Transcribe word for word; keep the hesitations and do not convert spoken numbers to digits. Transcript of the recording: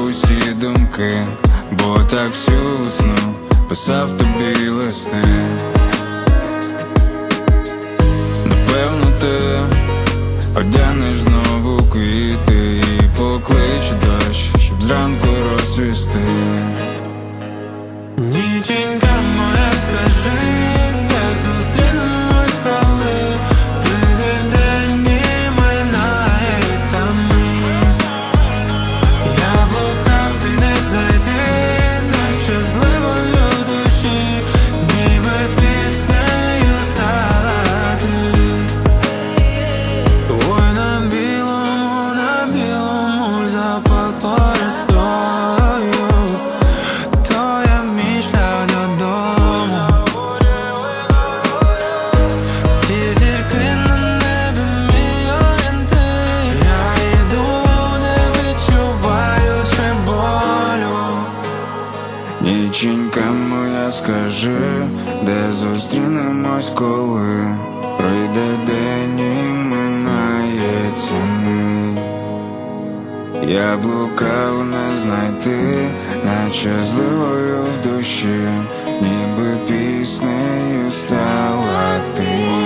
усі думки, бо так всю весну писав тобі листи. Напевно, ти одягнеш знову квіти і поклич дощ, щоб зранку розсвісти. Ніченька моя, скажи, де зустрінемось, коли прийде день і минається мить. Я блукав, ти не знайти, нещасливою в душі, ніби піснею стала ти. Ой, на білому, на білому запахло росою, то я мій шлях додому. Ті зірки на небі, мій орієнтир. Я йду, не відчуваючи болю. Ніченька моя, скажи, де зустрінемось, коли пройде день і минається мить. Я блукав, не знайти, наче зливою в душі, ніби піснею стала ти.